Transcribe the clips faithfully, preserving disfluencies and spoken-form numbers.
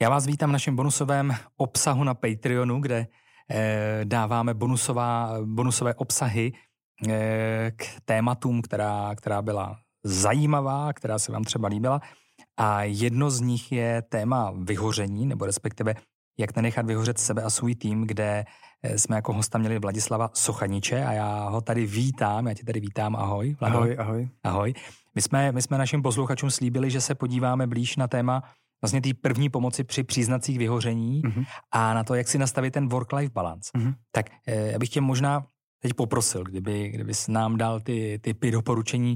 Já vás vítám v našem bonusovém obsahu na Patreonu, kde eh, dáváme bonusová, bonusové obsahy eh, k tématům, která, která byla zajímavá, která se vám třeba líbila. A jedno z nich je téma vyhoření, nebo respektive jak nenechat vyhořet sebe a svůj tým, kde jsme jako hosta měli Vladislava Sochaniče a já ho tady vítám, já tě tady vítám, ahoj. Vlado. Ahoj, ahoj. Ahoj. My jsme, my jsme našim posluchačům slíbili, že se podíváme blíž na téma vlastně té první pomoci při příznacích vyhoření mm-hmm. a na to, jak si nastavit ten work-life balance. Mm-hmm. Tak já bych tě možná teď poprosil, kdyby, kdyby jsi nám dal ty typy doporučení,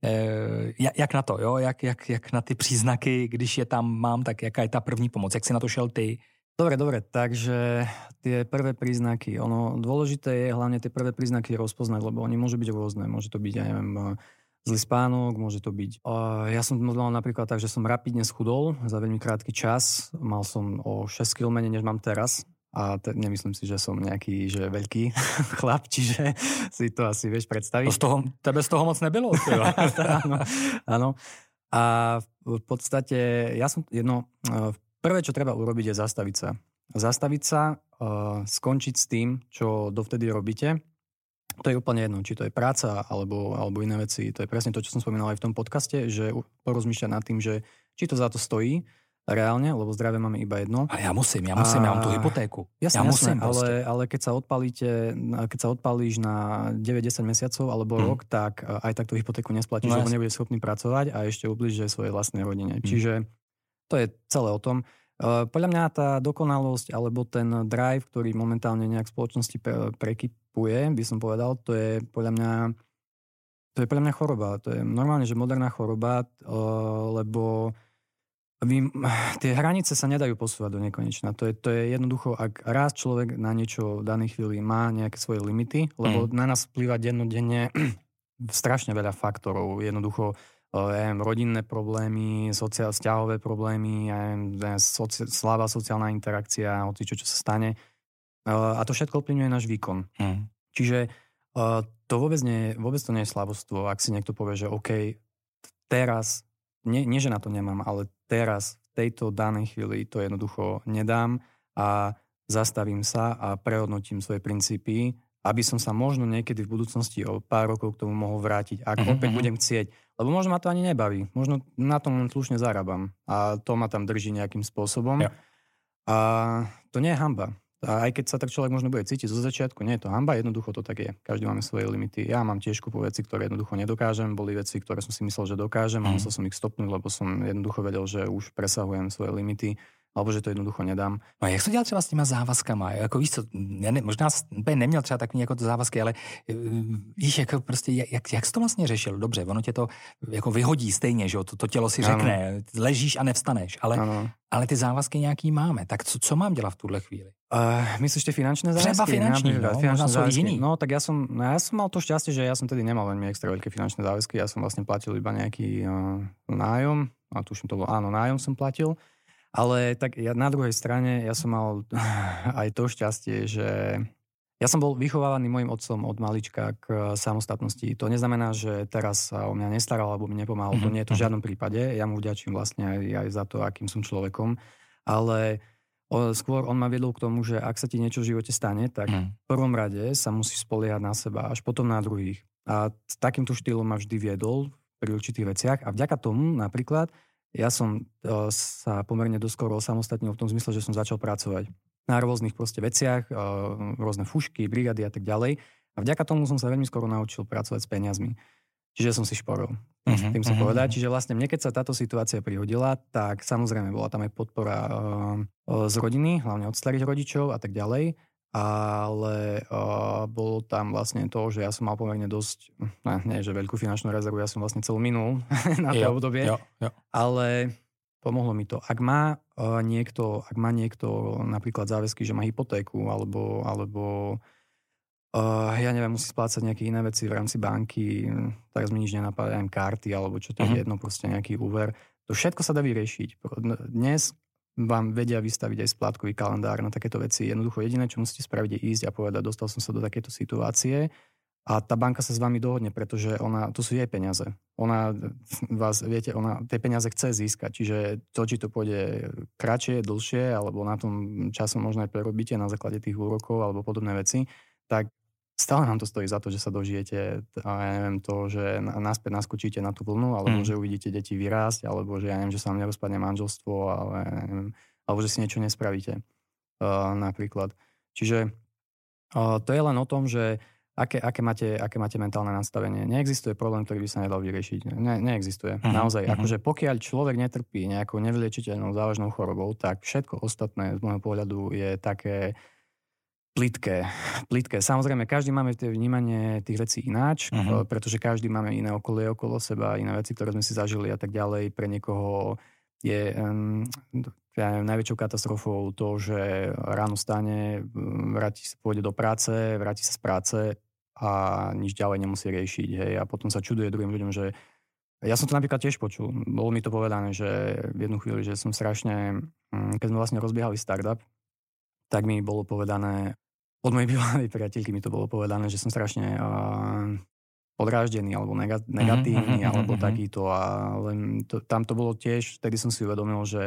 jak na to, jo? Jak, jak, jak na ty příznaky, když je tam mám, tak jaká je ta první pomoc, jak si na to šel ty? Dobre, dobre, takže tie prvé príznaky, ono dôležité je hlavne tie prvé príznaky rozpoznať, lebo oni môžu byť rôzne, môže to byť, ja neviem, zlý spánok, môže to byť. Ja som mal napríklad tak, že som rapidne schudol za veľmi krátky čas, mal som o šesť kilogramov menej, než mám teraz a te, nemyslím si, že som nejaký, že veľký chlap, čiže si to asi vieš predstaviť. To z toho, tebe z toho moc nebylo. áno, áno. A v podstate ja som jedno... Prvé, čo treba urobiť, je zastaviť sa. Zastaviť sa, uh, skončiť s tým, čo dovtedy robíte. To je úplne jedno, či to je práca alebo, alebo iné veci. To je presne to, čo som spomínal aj v tom podcaste, že porozmýšľať nad tým, že či to za to stojí reálne, lebo zdravie máme iba jedno. A ja musím, ja musím, a... ja mám tú hypotéku. Jasne, ja musím jasne, ale, ale keď sa odpalíte, keď sa odpalíš na deväť desať mesiacov alebo hmm. rok, tak aj tak tú hypotéku nesplatíš, no, lebo nebudeš schopný pracovať a ešte ubližuje svojej vlastnej rodine. Hmm. Čiže to je celé o tom. Podľa mňa tá dokonalosť alebo ten drive, ktorý momentálne nejak v spoločnosti pre, prekypuje, by som povedal, to je podľa mňa to je podľa mňa choroba. To je normálne, že moderná choroba, lebo vy, tie hranice sa nedajú posúvať do nekonečna. To je, to je jednoducho, ak raz človek na niečo v danej chvíli má nejaké svoje limity, lebo mm. na nás vplýva dennodenne strašne veľa faktorov. Jednoducho ja neviem, rodinné problémy, sociál, vzťahové problémy, ja neviem, soci, slabá sociálna interakcia, hoci čo, čo sa stane. A to všetko ovplyvňuje náš výkon. Hmm. Čiže to vôbec nie, vôbec to nie je slabosstvo, ak si niekto povie, že OK, teraz, nie, nie že na to nemám, ale teraz, v tejto danej chvíli to jednoducho nedám a zastavím sa a prehodnotím svoje princípy, aby som sa možno niekedy v budúcnosti o pár rokov k tomu mohol vrátiť, ak uh-huh. opäť budem chcieť. Lebo možno ma to ani nebaví. Možno na tom len slušne zarábam. A to ma tam drží nejakým spôsobom. Ja. A to nie je hanba. A aj keď sa tak človek možno bude cítiť zo začiatku, nie je to hanba, jednoducho to tak je. Každý máme svoje limity. Ja mám tiež kupu veci, ktoré jednoducho nedokážem. Boli veci, ktoré som si myslel, že dokážem a musel som ich stopnúť, lebo som jednoducho vedel, že už presahujem svoje limity. Alebo že to jednoducho nedám. No a jak to dělal třeba s těma závazkama? Jako víš co, já ne, možná úplně neměl třeba takový jako to závazky, ale víš, jako prostě, jak, jak jsi to vlastně řešil? Dobře, ono tě to jako vyhodí stejně, že jo, to, to tělo si řekne, ano. Ležíš a nevstaneš, ale, ale ty závazky nějaký máme. Tak co, co mám dělat v tuhle chvíli? Uh, myslíš tie finančné záväzky? Třeba finanční, no, finančné záväzky. Iný. No tak ja som, no, ja som mal to šťastie, že ja som tedy nemal veľmi extra veľké finančné záväzky, ja som vlastne platil iba nejaký uh, nájom, a tuším to bolo, áno, nájom som platil. Ale tak ja, na druhej strane ja som mal aj to šťastie, že ja som bol vychovávaný mojim otcom od malička k samostatnosti. To neznamená, že teraz sa o mňa nestaral alebo mi nepomáhal. Mm-hmm. To nie je to v žiadnom prípade. Ja mu vďačím vlastne aj, aj za to, akým som človekom. Ale o, skôr on ma viedol k tomu, že ak sa ti niečo v živote stane, tak mm. v prvom rade sa musíš spoliehať na seba, až potom na druhých. A takýmto štýlom ma vždy viedol pri určitých veciach. A vďaka tomu napríklad ja som uh, sa pomerne doskoro osamostatnil v tom zmysle, že som začal pracovať na rôznych proste veciach, uh, rôzne fušky, brigady a tak ďalej. A vďaka tomu som sa veľmi skoro naučil pracovať s peniazmi. Čiže som si šporil. Uh-huh, tým som uh-huh. povedať. Čiže vlastne mne, keď sa táto situácia prihodila, tak samozrejme bola tam aj podpora uh, uh, z rodiny, hlavne od starých rodičov a tak ďalej. Ale uh, bolo tam vlastne to, že ja som mal pomerne dosť, ne, nie, že veľkú finančnú rezervu, ja som vlastne celú minul na to jo, obdobie, jo, jo. Ale pomohlo mi to. Ak má uh, niekto, ak má niekto napríklad záväzky, že má hypotéku, alebo, alebo uh, ja neviem, musí splácať nejaké iné veci v rámci banky, teraz mi nič nenapadá, neviem, karty, alebo čo to uh-huh. je jedno, proste nejaký úver, to všetko sa dá vyriešiť. Dnes vám vedia vystaviť aj splátkový kalendár na takéto veci. Jednoducho jediné, čo musíte spraviť, je ísť a povedať, dostal som sa do takéto situácie, A tá banka sa s vami dohodne, pretože ona, to sú jej peniaze. Ona vás, viete, ona tie peniaze chce získať. Čiže to, či to pôjde kratšie, dlhšie, alebo na tom časom možno aj prerobíte na základe tých úrokov alebo podobné veci, tak stále nám to stojí za to, že sa dožijete, a ja neviem, to, že naspäť naskočíte na tú vlnu, alebo mm. že uvidíte deti vyrásť, alebo že ja neviem, že sa vám nerozpadne manželstvo, ale ja neviem, alebo že si niečo nespravíte. Uh, napríklad. Čiže uh, to je len o tom, že Aké, aké, máte, aké máte mentálne nastavenie. Neexistuje problém, ktorý by sa nedal vyriešiť. Ne, neexistuje. Uh-huh, Naozaj. Uh-huh. Akože pokiaľ človek netrpí nejakou nevyliečiteľnou závažnou chorobou, tak všetko ostatné z môjho pohľadu je také plitké. plitké. Samozrejme, každý máme tie vnímanie tých vecí ináč, uh-huh. pretože každý máme iné okolie okolo seba, iné veci, ktoré sme si zažili a tak ďalej. Pre niekoho je um, ja neviem, najväčšou katastrofou to, že ráno stane, vráti sa, pôjde do práce, vráti sa z práce a nič ďalej nemusí riešiť. Hej. A potom sa čuduje druhým ľuďom, že ja som to napríklad tiež počul. Bolo mi to povedané, že v jednu chvíli, že som strašne, keď sme vlastne rozbiehali startup, tak mi bolo povedané, od mojej bývalej priateľky mi to bolo povedané, že som strašne uh, podráždený alebo negatívny, mm-hmm, alebo mm-hmm. takýto. A len to, tam to bolo tiež, vtedy som si uvedomil, že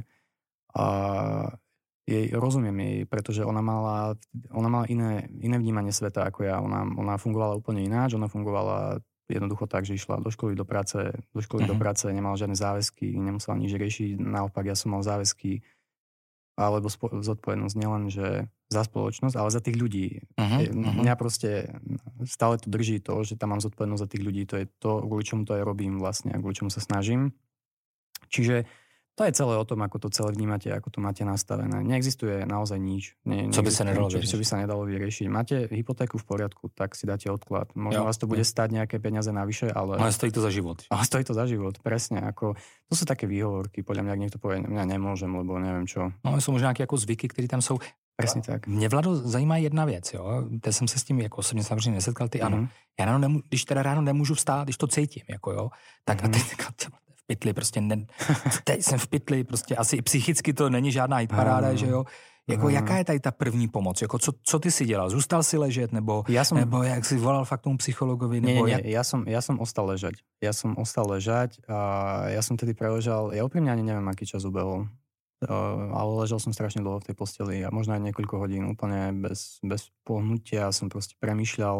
uh, jej, rozumiem jej, pretože ona mala, ona mala iné, iné vnímanie sveta ako ja. Ona, ona fungovala úplne ináč, ona fungovala jednoducho tak, že išla do školy, do práce, do školy, uh-huh. do práce, nemala žiadne záväzky, nemusela nič riešiť. Naopak, ja som mal záväzky alebo spo- zodpovednosť nielen, že za spoločnosť, ale za tých ľudí. Uh-huh. Mňa proste stále to drží to, že tam mám zodpovednosť za tých ľudí. To je to, kvôli čomu to aj robím vlastne a kvôli čomu sa snažím. Čiže to je celé o tom, ako to celé vnímate, ako to máte nastavené. Neexistuje naozaj nič. Ne, čo by sa nedalo čo, čo by sa nedalo vyriešiť. Máte hypotéku v poriadku, tak si dáte odklad. Možno jo, vás to bude jo. stáť nejaké peniaze navyše, ale... Ale stojí to za život. Ale stojí to za život, presne. Ako, to sú také výhovorky, podľa mňa, ak niekto povie, mňa nemôžem, lebo neviem čo. No, jsou možná nějaké jako zvyky, které tam jsou. Presne tak. Mě, Vlado, zajímá jedna věc, jo. Teď jsem se s tím jako osobně samozřejmě nesetkal, ty ano. Mm-hmm. Já ráno nemů- když teda ráno nemůžu vstát, když to cítím, jako jo, tak mm-hmm. a teď v pytli, prostě ne, teď jsem v pytli, prostě asi i psychicky to není žádná hitparáda, že jo. Jako, jaká je tady ta první pomoc? Jako, co, co ty si dělal? Zůstal si ležet? Nebo, ja som, nebo jak si volal fakt tomu psychologovi? Nebo nie, nie, jak... ja, som, ja som ostal ležať. Ja som ostal ležať a ja som tedy preležal, ja úprimne ani neviem, aký čas ubehol. Uh, ale ležal som strašne dlho v tej posteli a možno aj niekoľko hodín úplne bez, bez pohnutia som proste premýšľal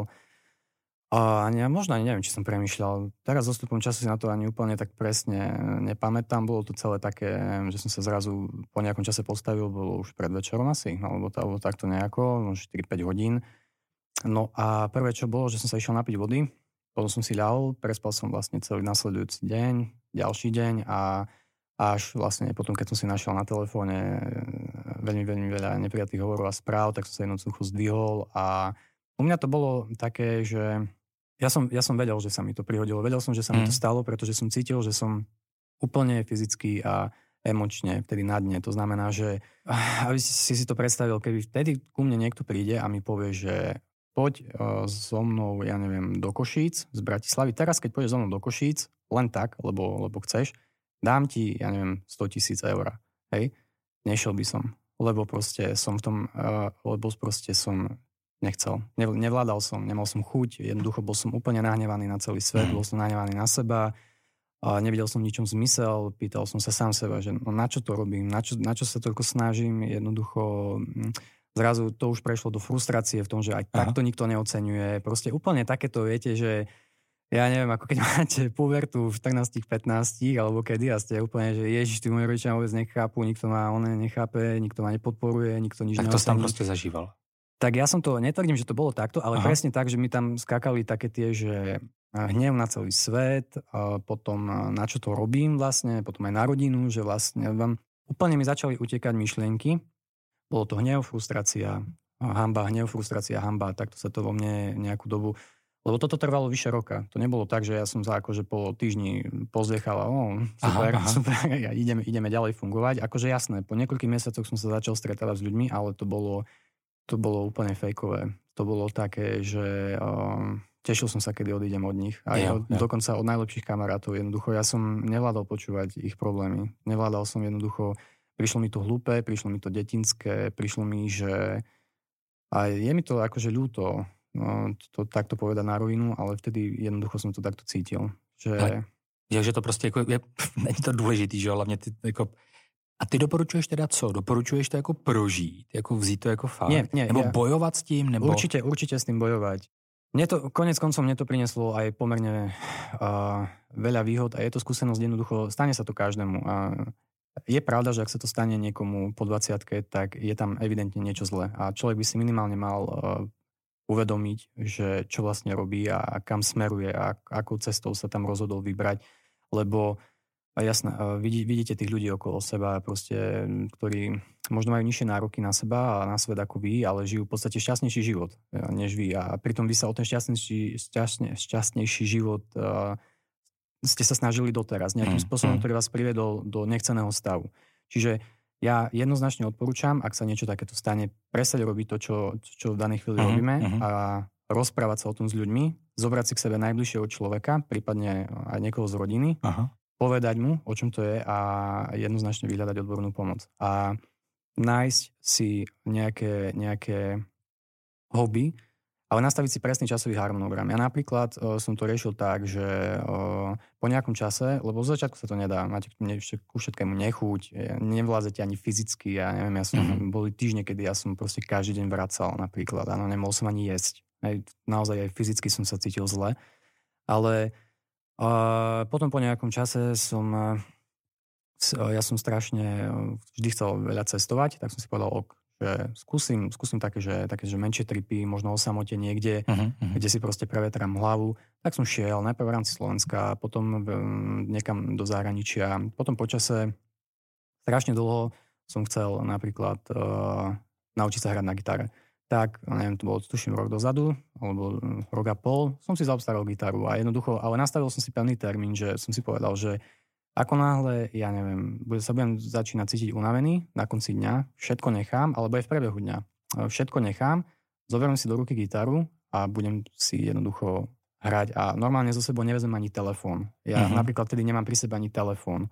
a ani, možno ani neviem, či som premýšľal. Teraz s odstupom času si na to ani úplne tak presne nepamätám. Bolo to celé také, že som sa zrazu po nejakom čase postavil, bolo už pred večerom asi, alebo, to, alebo takto nejako, štyri päť hodín. No a prvé, čo bolo, že som sa išiel napiť vody, potom som si ľahol, prespal som vlastne celý nasledujúci deň, ďalší deň a až vlastne potom, keď som si našiel na telefóne veľmi, veľmi veľa neprijatých hovorov a správ, tak som sa jednoducho zdvihol a u mňa to bolo také, že ja som, ja som vedel, že sa mi to prihodilo. Vedel som, že sa mm. mi to stalo, pretože som cítil, že som úplne fyzicky a emočne vtedy na dne. To znamená, že aby si si to predstavil, keby vtedy ku mne niekto príde a mi povie, že poď uh, so mnou, ja neviem, do Košíc z Bratislavy. Teraz, keď pôjdeš so mnou do Košíc, len tak, lebo, lebo chceš, dám ti, ja neviem, sto tisíc eur. Hej? Nešiel by som. Lebo proste som v tom, uh, lebo proste som nechcel. Nevládal som, nemal som chuť. Jednoducho bol som úplne nahnevaný na celý svet, bol som nahnevaný na seba. Uh, nevidel som ničom zmysel. Pýtal som sa sám seba, že no, na čo to robím, na čo, na čo sa toľko snažím. Jednoducho zrazu to už prešlo do frustrácie v tom, že aj Aha. takto nikto neoceňuje. Proste úplne takéto, viete, že ja neviem, ako keď máte pubertu v štrnásť pätnásť alebo kedy a ste úplne, že ježiš, tí moji rodičia vôbec nechápu, nikto ma oné nechápe, nikto ma nepodporuje, nikto nič neocení. Tak to si tam proste zažíval. Tak ja som to, netvrdím, že to bolo takto, ale Aha. presne tak, že mi tam skákali také tie, že hnev na celý svet, a potom na čo to robím vlastne, potom aj na rodinu, že vlastne vám úplne mi začali utekať myšlienky. Bolo to hnev, frustrácia, hanba, hnev, frustrácia, hanba, takto sa to vo mne nejakú dobu. Lebo toto trvalo vyše roka. To nebolo tak, že ja som sa akože po týždni pozdechala, o, super, aha, aha. super, ja ideme, ideme ďalej fungovať. Akože jasné, po niekoľkých mesiacoch som sa začal stretávať s ľuďmi, ale to bolo, to bolo úplne fejkové. To bolo také, že um, tešil som sa, kedy odídem od nich. A ja, od, ja. dokonca od najlepších kamarátov. Jednoducho, ja som nevládal počúvať ich problémy. Nevládal som jednoducho, prišlo mi to hlúpe, prišlo mi to detinské, prišlo mi, že a je mi to akože ľúto, no, to takto povedať na rovinu, ale vtedy jednoducho som to takto cítil. Že... Je, že to prostě jako, je, není to důležitý, že hlavně ty jako... A ty doporučuješ teda co? Doporučuješ to jako prožít? Jako vzít to jako fakt? Nie, nie, nebo ja... bojovat s tím? Nebo... Určite, určite s tým bojovať. Mne to, konec koncom mne to prinieslo aj pomerne uh, veľa výhod a je to skúsenosť jednoducho, stane sa to každému. Uh, je pravda, že ak sa to stane niekomu po dvadsiatke, tak je tam evidentne niečo zlé. A človek by si minimálne mal uh, uvedomiť, že čo vlastne robí a, a kam smeruje a akou cestou sa tam rozhodol vybrať. Lebo jasné, uh, vidí, vidíte tých ľudí okolo seba, proste, ktorí možno majú nižšie nároky na seba a na svet ako vy, ale žijú v podstate šťastnejší život než vy. A pritom vy sa o ten šťastnejší, šťastne, šťastnejší život uh, ste sa snažili doteraz nejakým mm, spôsobom, mm. ktorý vás privedol do nechceného stavu. Čiže ja jednoznačne odporúčam, ak sa niečo takéto stane, prestať robiť to, čo, čo v danej chvíli mm, robíme mm. a rozprávať sa o tom s ľuďmi, zobrať si k sebe najbližšieho človeka, prípadne aj niekoho z rodiny, aha. povedať mu, o čom to je a jednoznačne vyhľadať odbornú pomoc. A nájsť si nejaké, nejaké hobby, ale nastaviť si presný časový harmonogram. Ja napríklad uh, som to riešil tak, že uh, po nejakom čase, lebo z začiatku sa to nedá, máte ku všetkému nechuť, nevlázete ani fyzicky, ja neviem, ja som, mm-hmm. boli týždne, kedy ja som proste každý deň vracal napríklad, áno, nemohol som ani jesť. Hej, naozaj aj fyzicky som sa cítil zle, ale uh, potom po nejakom čase som... Uh, Ja som strašne vždy chcel veľa cestovať, tak som si povedal, ok, že skúsim, skúsim také, že, také, že menšie tripy, možno o samote niekde, uh-huh, uh-huh. kde si proste prevetrám hlavu. Tak som šiel najprv v rámci Slovenska, potom niekam do zahraničia. Potom počase strašne dlho som chcel napríklad uh, naučiť sa hrať na gitare. Tak, neviem, to bolo tuším rok dozadu, alebo rok a pol, som si zaobstaral gitaru a jednoducho, ale nastavil som si pevný termín, že som si povedal, že ako náhle, ja neviem, sa budem začínať cítiť unavený na konci dňa, všetko nechám, alebo aj v priebehu dňa, všetko nechám, zoberiem si do ruky gitaru a budem si jednoducho hrať a normálne zo sebou nevezem ani telefón. Ja uh-huh. napríklad vtedy nemám pri sebe ani telefón.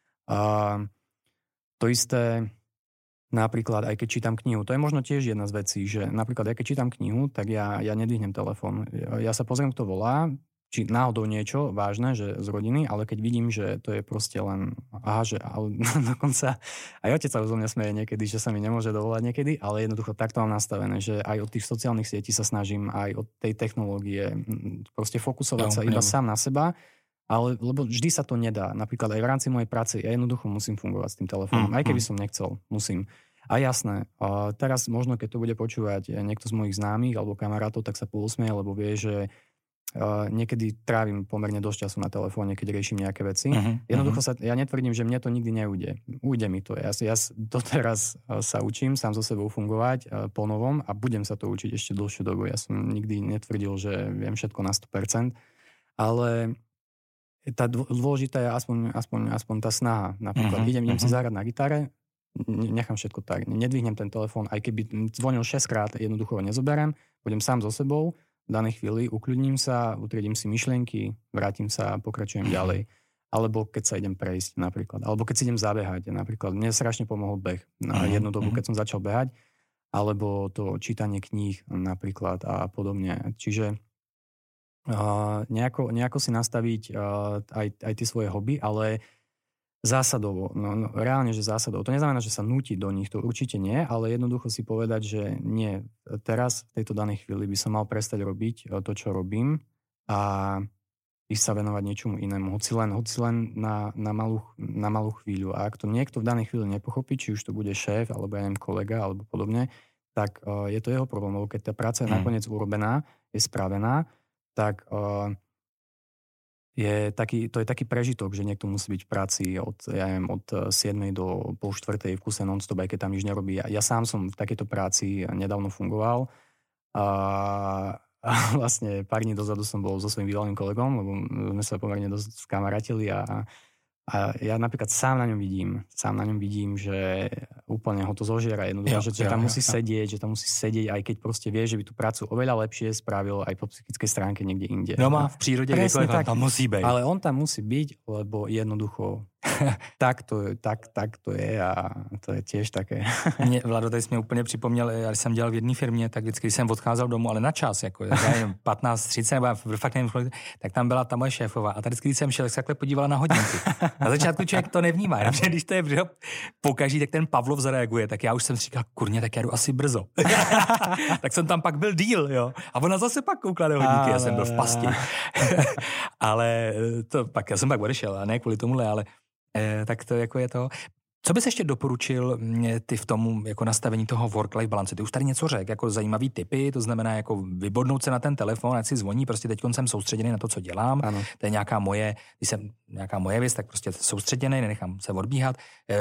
A to isté napríklad, aj keď čítam knihu, to je možno tiež jedna z vecí, že napríklad aj keď čítam knihu, tak ja, ja nedvihnem telefón. Ja, ja sa pozriem, kto volá, či náhodou niečo vážne, že z rodiny, ale keď vidím, že to je proste len, aha, že ale dokonca aj otec sa zo mňa smeje niekedy, že sa mi nemôže dovolať niekedy, ale jednoducho takto mám nastavené, že aj od tých sociálnych sietí sa snažím, aj od tej technológie proste fokusovať no, sa iba sám na seba, ale lebo vždy sa to nedá. Napríklad aj v rámci mojej práce ja jednoducho musím fungovať s tým telefónom, mm, aj keby mm. som nechcel, musím. A jasné, a teraz možno, keď to bude počúvať niekto z mojich známych alebo kamarátov, tak sa pousmieje, lebo vie, že Uh, niekedy trávim pomerne dosť času na telefóne, keď riešim nejaké veci. Uh-huh, Jednoducho uh-huh. sa, ja netvrdím, že mne to nikdy neujde. Ujde mi to. Ja, ja doteraz uh, sa učím sám so sebou fungovať uh, po novom a budem sa to učiť ešte dlhšiu dobu. Ja som nikdy netvrdil, že viem všetko na sto percent, ale tá dôležitá je aspoň, aspoň, aspoň tá snaha. Napríklad uh-huh, idem, idem uh-huh. si zahrať na gitare, nechám všetko tak. Nedvihnem ten telefón, aj keby zvonil šesťkrát, jednoducho ho nezoberiem, budem sám so sebou, v danej chvíli ukľudním sa, utriedím si myšlienky, vrátim sa a pokračujem ďalej. Alebo keď sa idem prejsť napríklad. Alebo keď si idem zabehať napríklad. Mne strašne pomohol beh na jednu dobu, keď som začal behať. Alebo to čítanie kníh napríklad a podobne. Čiže uh, nejako, nejako si nastaviť uh, aj, aj tie svoje hobby, ale zásadovo, no, no reálne, že zásadovo. To neznamená, že sa núti do nich, to určite nie, ale jednoducho si povedať, že nie, teraz v tejto danej chvíli by som mal prestať robiť to, čo robím a ísť sa venovať niečomu inému, hoci len, hoci len na, na, malú, na malú chvíľu. A ak to niekto v danej chvíli nepochopí, či už to bude šéf, alebo ja neviem, kolega, alebo podobne, tak uh, je to jeho problém, lebo keď tá práca je mm. nakoniec urobená, je spravená, tak... Uh, Je taký, to je taký prežitok, že niekto musí byť v práci od, ja neviem, od siedmej do pol štvrtej v kuse non-stop, aj keď tam nič nerobí. Ja, ja sám som v takejto práci nedávno fungoval a, a vlastne pár dní dozadu som bol so svojím bývalým kolegom, lebo sme sa pomerne dosť skamarátili a, a ja napríklad sám na ňom vidím, sám na ňom vidím, že úplne ho to zožiera jednoducho, že, že tam ja, musí ja. sedieť, že tam musí sedieť, aj keď proste vie, že by tú prácu oveľa lepšie spravil aj po psychickej stránke niekde inde. No má v prírode, presne tak, tam musí byť. Ale on tam musí byť, lebo jednoducho tak, to, tak, tak to je a to je tiež také. Mě, Vlado, tady jsi mě úplně připomněl, já když jsem dělal v jedné firmě, tak vždycky, když jsem odcházel domů, ale na čas, jako patnáct třicet, nebo fakt nevím, tak tam byla ta moje šéfová. A tady vždycky, když jsem šel, tak se takhle podívala na hodinky. Na začátku člověk to nevnímá, protože když to je pokaží, tak ten Pavlov zareaguje, tak já už jsem si říkal, kurně, tak já jdu asi brzo. Tak jsem tam pak byl díl, jo. A ona zase pak koukla na hodinky, já jsem byl v pasti. Ale to pak, já jsem pak odešel, a ne kvůli tomuhle, ale eh, tak to jako je to. Co bys ještě doporučil ty v tomu jako nastavení toho work-life balance? Ty už tady něco řekl, jako zajímavý tipy, to znamená jako vybodnout se na ten telefon, ať si zvoní, prostě teď jsem soustředěný na to, co dělám. Ano. To je nějaká moje, když jsem nějaká moje věc, tak prostě soustředěný, nenechám se odbíhat.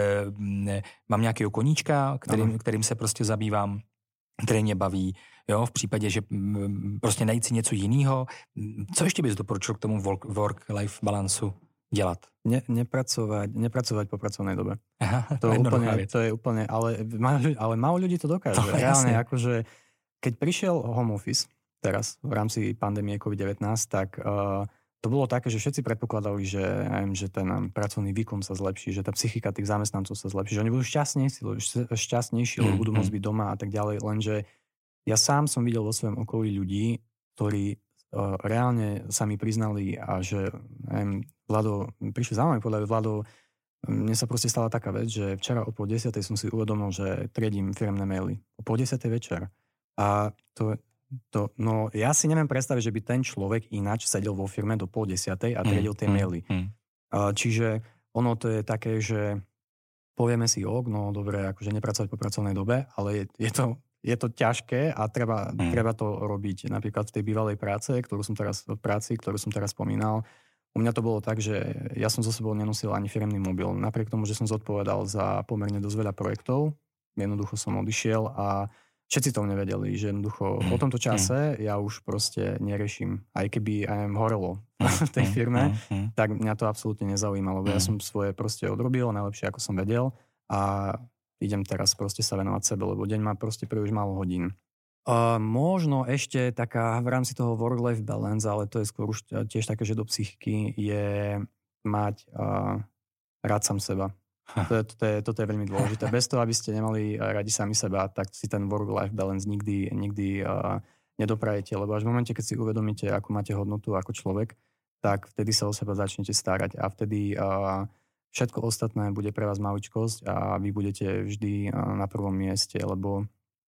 E, mám nějakého koníčka, kterým, kterým se prostě zabývám, který mě baví. Jo, v případě, že prostě najít si něco jiného. Co ještě bys doporučil k tomu work-life balancu dělat? Ne, nepracovať, nepracovať po pracovnej dobe. Aha, to, úplne, to je úplne, ale, ale málo ľudí to dokáže. No, reálne, akože, keď prišiel home office, teraz v rámci pandémie covid devätnásť, tak uh, to bolo také, že všetci predpokladali, že, neviem, že ten um, pracovný výkon sa zlepší, že tá psychika tých zamestnancov sa zlepší, že oni budú šťastnejší, šťastnejší lebo budú môcť byť doma a tak ďalej, lenže ja sám som videl vo svojom okolí ľudí, ktorí uh, reálne sa mi priznali a že neviem, Vlado, prišli za mňa povedali, Vlado, mne sa proste stala taká vec, že včera o pol desiatej som si uvedomil, že triedím firemné maily. O pol desiatej večer. A to, to, no ja si neviem predstaviť, že by ten človek ináč sedel vo firme do pol desiatej a triedil tie maily. Mm, mm. Čiže ono to je také, že povieme si, ok, no dobre, akože nepracovať po pracovnej dobe, ale je, je, to, je to ťažké a treba, mm. treba to robiť. Napríklad v tej bývalej práce, ktorú som teraz, práci, ktorú som teraz spomínal, u mňa to bolo tak, že ja som so sebou nenosil ani firemný mobil. Napriek tomu, že som zodpovedal za pomerne dosť veľa projektov, jednoducho som odišiel a všetci to nevedeli, že jednoducho po tomto čase ja už proste neriešim. Aj keby aj neviem, horelo v tej firme, tak mňa to absolútne nezaujímalo, lebo ja som svoje proste odrobil najlepšie, ako som vedel a idem teraz proste sa venovať sebe, lebo deň má proste príliš málo hodín. Uh, možno ešte taká v rámci toho work-life balance, ale to je skôr už tiež také, že do psychiky je mať uh, rád sám seba. To je, to je, toto je veľmi dôležité. Bez toho, aby ste nemali radi sami seba, tak si ten work-life balance nikdy, nikdy uh, nedoprajete, lebo až v momente, keď si uvedomíte, akú máte hodnotu ako človek, tak vtedy sa o seba začnete starať a vtedy uh, všetko ostatné bude pre vás maličkosť a vy budete vždy uh, na prvom mieste, lebo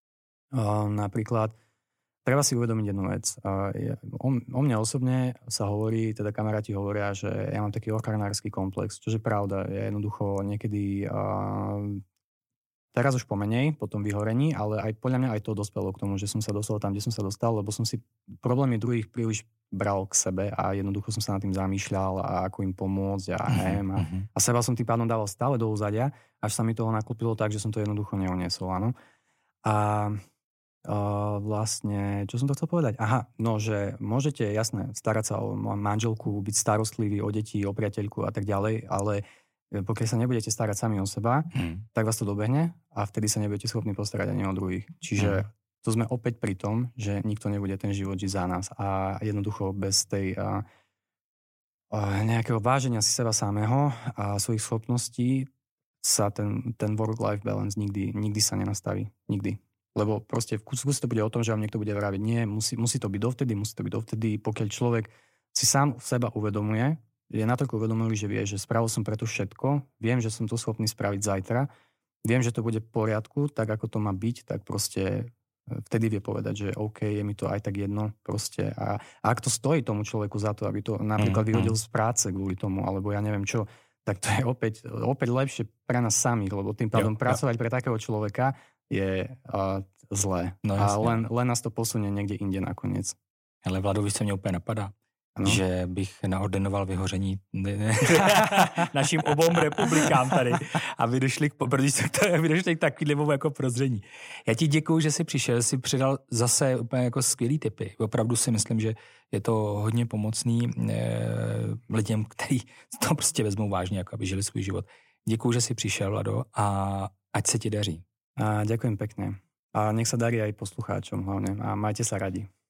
Uh, napríklad, treba si uvedomiť jednu vec. Uh, je, o, o mne osobne sa hovorí, teda kamaráti hovoria, že ja mám taký ochranársky komplex, čo je pravda. Ja jednoducho niekedy, uh, teraz už pomenej, po tom vyhorení, ale aj podľa mňa aj to dospelo k tomu, že som sa dostal tam, kde som sa dostal, lebo som si problémy druhých príliš bral k sebe a jednoducho som sa nad tým zamýšľal a ako im pomôcť a neviem. A, a seba som tým pádom dával stále do úzadia, až sa mi toho nakúpilo tak, že som to jednoducho neuniesol, áno. A Uh, vlastne, čo som to chcel povedať? Aha, no, že môžete, jasné, starať sa o manželku, byť starostlivý o deti, o priateľku a tak ďalej, ale pokiaľ sa nebudete starať sami o seba, hmm. tak vás to dobehne a vtedy sa nebudete schopní postarať ani o druhých. Čiže hmm. to sme opäť pri tom, že nikto nebude ten život žiť za nás a jednoducho bez tej uh, uh, nejakého váženia si seba samého a svojich schopností sa ten, ten work-life balance nikdy, nikdy sa nenastaví. Nikdy. Lebo proste v kúsku to bude o tom, že vám niekto bude vraviť, nie, musí, musí to byť dovtedy, musí to byť dovtedy, pokiaľ človek si sám seba uvedomuje, je natoľko uvedomilý, že vie, že spravil som preto všetko, viem, že som to schopný spraviť zajtra, viem, že to bude v poriadku, tak ako to má byť, tak proste vtedy vie povedať, že OK, je mi to aj tak jedno, proste. A, a ak to stojí tomu človeku za to, aby to napríklad vyhodil z práce kvôli tomu, alebo ja neviem čo, tak to je opäť, opäť lepšie pre nás samých, lebo tým pádom jo, pracovať jo. pre takého človeka je uh, zlé. No, a len, len nás to posunie někde jinde nakonec. Ale Vlado, víš, co mě úplně napadá? Ano? Že bych naordinoval vyhoření našim obou republikám tady a vy došli k, vy došli k takovému jako prozření. Já ti děkuju, že jsi přišel, jsi přidal zase úplně jako skvělý tipy. Opravdu si myslím, že je to hodně pomocný eh, lidem, kteří to prostě vezmou vážně, jako aby žili svůj život. Děkuju, že jsi přišel, Vlado, a ať se ti daří. A ďakujem pekne. A nech sa darí aj poslucháčom hlavne. A majte sa radi.